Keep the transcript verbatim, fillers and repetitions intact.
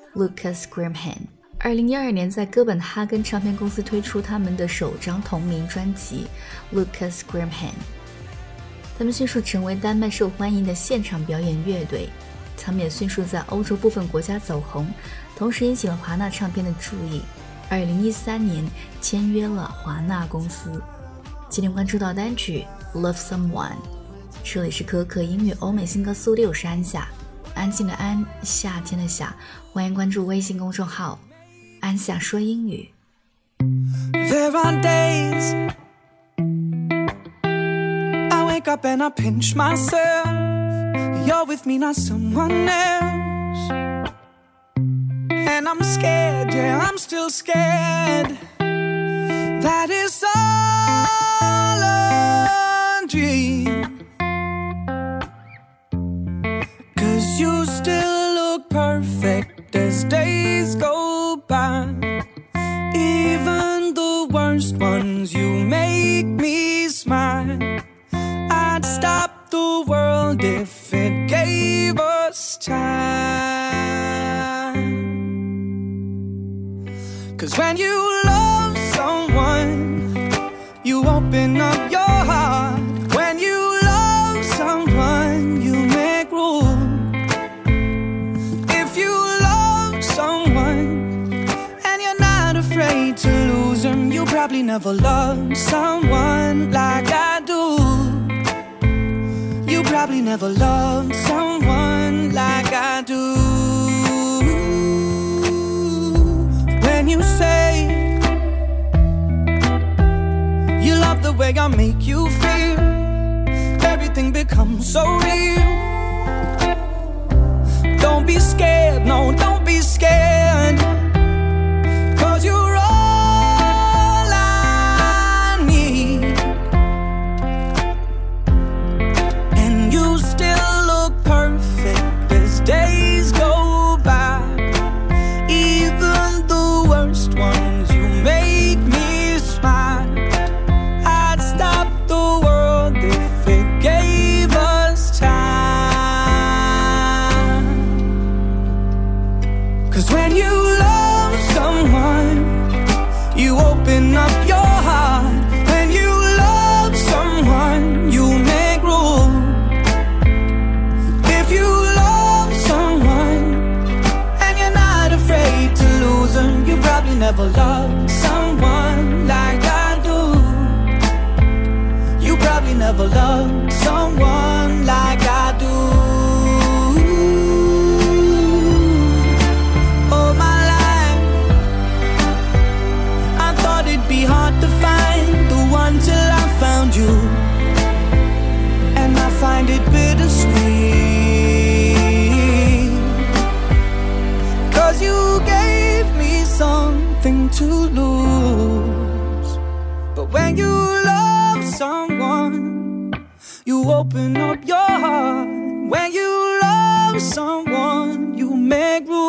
Lucas Graham。二零一二年在哥本哈根唱片公司推出他们的首张同名专辑 Lucas Graham。 他们迅速成为丹麦受欢迎的现场表演乐队，他们也迅速在欧洲部分国家走红，同时引起了华纳唱片的注意。二零一三年签约了华纳公司。今天关注到单曲 Love Someone， 这里是可可音乐欧美新歌速递，我是安夏，安静的安，夏天的夏，欢迎关注微信公众号安夏说英语。 There are days I wake up and I pinch myself. You're with me, not someone else. And I'm scared, yeah, I'm still scared. That is all a dream. 'Cause you still look perfect as days go by. Even the worst ones, you make me smile. I'd stop the world if it gave us time. 'Cause when you love someone, you open up your heart. When you love someone, you make room. If you love someone and you're not afraid to lose them, you probably never loved someone like I do. You probably never loved someone like I do. When you say you love the way I make you feel, everything becomes so real. Don't be scared, no, don't be scared. 'Cause you're all I need. And you still look perfect as days go by. Even the worst ones, you make me smile. I'd stop the world if it gave us time. 'Cause when you love someone, you open up your heart. When you love someone, you make room. If you love someone and you're not afraid to lose them, you probably never loved someone like I do. You probably never loved someone like I do. All my life I thought it'd be hard to find the one till I found you. And I find it bittersweet. 'Cause you gave me something to lose. But when you love someone, you open up your heart. When you love someone, you make room.